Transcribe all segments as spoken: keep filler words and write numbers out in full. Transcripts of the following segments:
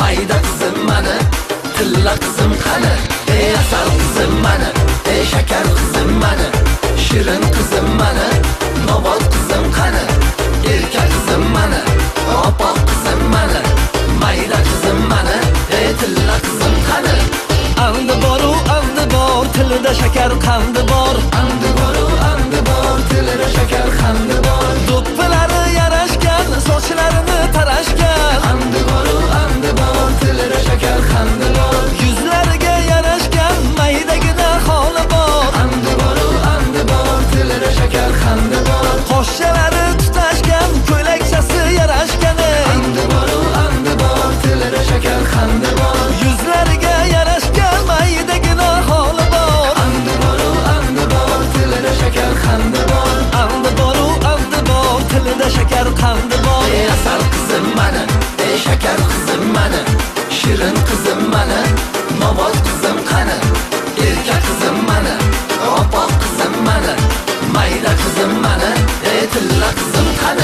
mayda qizim mani, tilla qizim qani, ey asal qizim mani, ey shakar qizim mani, shirin qizim mani, nobod qizim qani, erkak qizim mani, oppoq qizim mani, mayda qizim mani, ey tilla qizim qani. Andi boru andi bor, tilida shakar qandi bor. Andi boru andi bor, tilida shakar qandi bor. Do'ppilari yarashgan, sochlarini tarashgan. Andi boru andi bor, tilida shakar qandi bor. Yuzlariga yarashgan, maydagina xoli bor. Andi boru andi bor, tilida shakar qandi bor. Qo'shalari tutashgan, ko'ylakchasi yarashgan. Andi boru andi bor, tilida shakar qandi bor. Yuzlariga yarashgan, maydagina xoli bor. Andi boru andi bor, tilida shakar qandi bor. Andi boru andi bor, tilida shakar qandi bor. Ey asal qizim mani, ey shakar qizim mani, shirin qizim mani, nobod qizim qani, erkak qizim mani, oppoq qizim mani, mayda qizim mani, ey tilla qizim qani.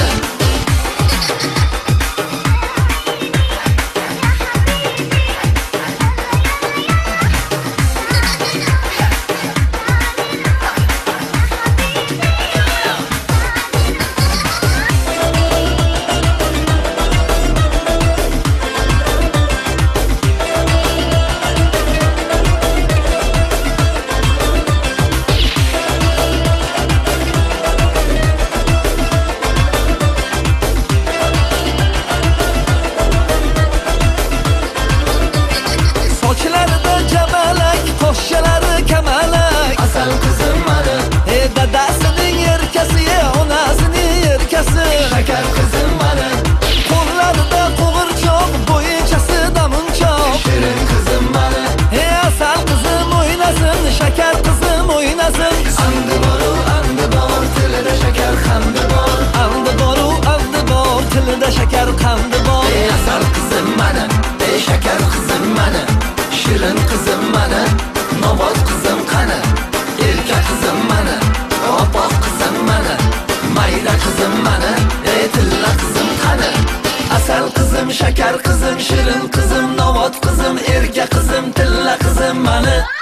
Sochlarida jamalak, qo'shalari kamalak. Asal qizim mani, ey dadasining erkasi, onasining erkasi. Shakar qizim mani, qo'llarida qo'g'irchoq, bo'yinchasi damunchoq. Shirin qizim mani, ey asal qizim o'ynasin, shakar qizim o'ynasin. Andi boru andi bor, tilida shakar qandi bor. Andi boru andi bor, tilida shakar qandi bor. Ey asal qizim mani, ey shakar qizim mani, shirin qizim mani, nobod qizim qani, erkak qizim mani, oppoq qizim mani, mayda qizim mani, ey tilla qizim qani. Asal qizim, shakar qizim, shirin qizim, nobod qizim, erkak qizim, tilla qizim mani.